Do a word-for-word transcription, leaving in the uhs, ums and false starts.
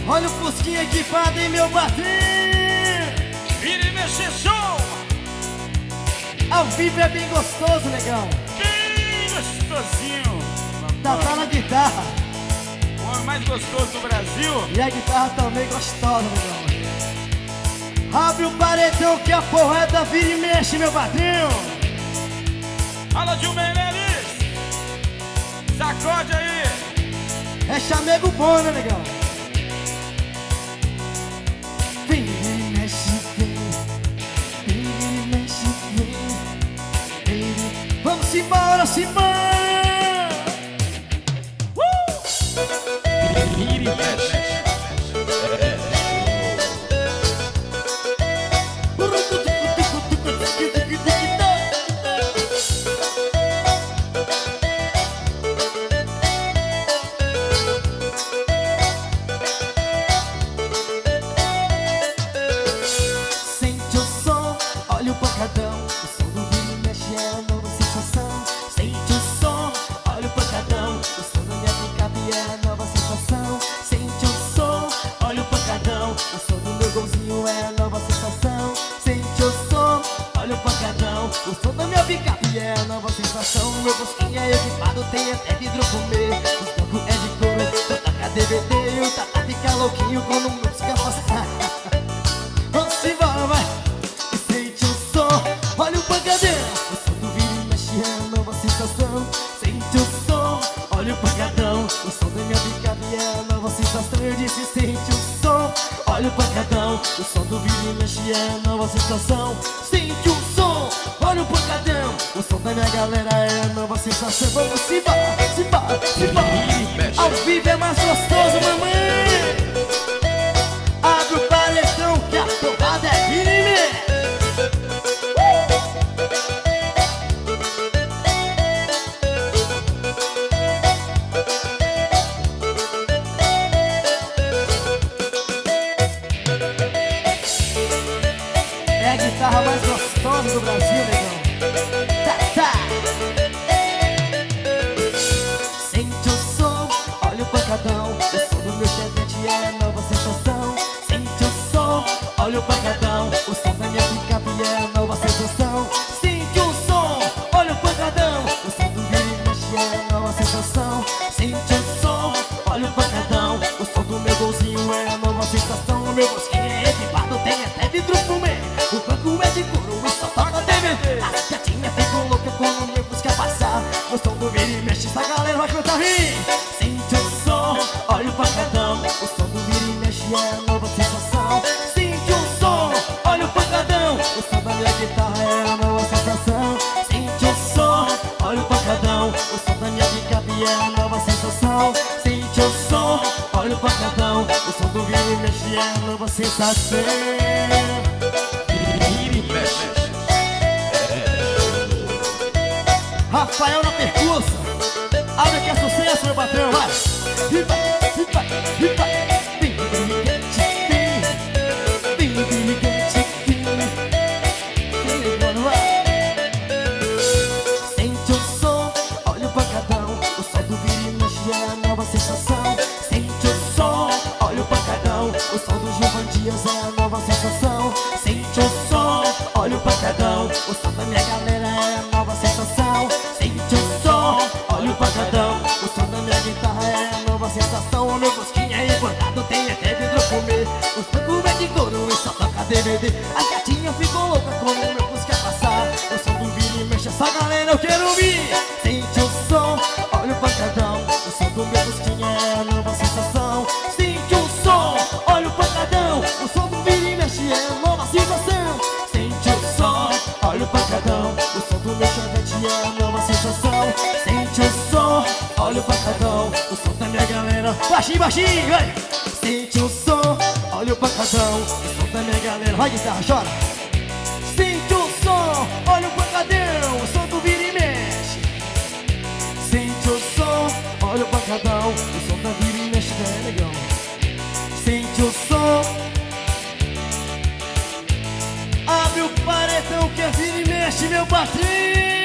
Olha o Fusquinha equipado em meu bater. Vira e mexe show. Ao vivo é bem gostoso, negão. Bem gostosinho. Tá tá na guitarra. O homem mais gostoso do Brasil. E a guitarra também gostosa, negão. Abre o paredão que a porrada vira e mexe, meu padrinho. Fala, Gil Meirelles. Sacode aí. É chamego bom, né, negão? Vem e mexe, vem. Vem e mexe, vem. Vem. Vamos embora, Simão. Uh! Vira e mexe. Sente o som, olha o pancadão. O som do vira e mexe é a nova sensação. Sente o som, olha o pancadão. O som da minha picape é a nova sensação. Sente o som, olha o pancadão. O som do meu golzinho é a nova sensação. Sente o som, olha o pancadão. O som da minha picape é a nova sensação. Meu Fusquinha é equipado, tem até vidro fumê. Os bancos é de couro, só taca D V D. E o Tata fica louquinho quando música passa. Vamos embora, vai! E sente o som, olha o pancadão. O som do vira e mexe é a nova sensação. Sente o som, olha o pancadão. O som da minha picape é a nova sensação. Eu disse sente o som, olha o pancadão. O som do vira e mexe é a nova sensação. Sente o som, olha o pancadão. O som da minha galera é a nova sensação. Vamos embora, embora, embora. Ao vivo é mais gostoso, mamãe. Abre o paredão que a porrada é vira e mexe. É a guitarra mais gostosa do Brasil, negão. Tá, tá. Sente o som, olha o pancadão. O som do meu chevette é a nova sensação. Sente o som, olha o pancadão. O som da minha picape é a nova sensação. Sente o som, olha o pancadão. O som do vira e mexe é a nova sensação. Sente o som, olha o pancadão. O som do meu golzinho é a nova sensação. O meu Fusquinha é equipado, tem até vidro fumê. O banco é de couro e só toca D V D. A gatinha ficou louca quando o meu Fusca passar. O som do vira e mexe, essa galera vai cantar rir. Sente o som, olha o pancadão. O som do vira e mexe é a nova sensação. Sente o som, olha o pancadão. O som da minha guitarra é a nova sensação. Sente o som, olha o pancadão. O som da minha picape é a nova sensação. Sente o som, olha o pancadão. O som do vira e mexe é a nova sensação. Rafael na percussa. Abre que é sucesso, meu patrão, vai. E vai, e vai, e vai. Vem, vem, vem, vem, vem, vem, vem, vem, vai. Sente o som, olha o pancadão. O som do vira e mexe é a nova sensação. Sente o som, olha o pancadão. O som do Gilvan Dias é a nova sensação. Sente o som, olha o pancadão. O som da minha galera é a nova sensação. Sente o som, olha o pancadão. O som da minha guitarra é a nova sensação. O meu Fusquinha é importado, tem até vidro fumê. Os bancos é de couro e só toca D V D. A gatinha ficou louca quando o meu Fusca passar. O som do vira e mexe, essa galera eu quero ouvir. Sente o som, olha o pancadão. O som do meu Fusquinha é a nova sensação. Sente o som, olha o pancadão. O som do vira e mexe é a nova sensação. Sente o som, olha o pancadão. O som do meu chevette é a nova sensação. Sente o som, olha o pancadão. O som da minha galera, baixinho, baixinho, vai. Sente o som, olha o pancadão. O som da minha galera, vai guitarra, chora. Sente o som, olha o pancadão. O som do vira e mexe. Sente o som, olha o pancadão. O som da vira e mexe, é legal. Sente o som. Abre o paredão que é vira e mexe, meu patrão.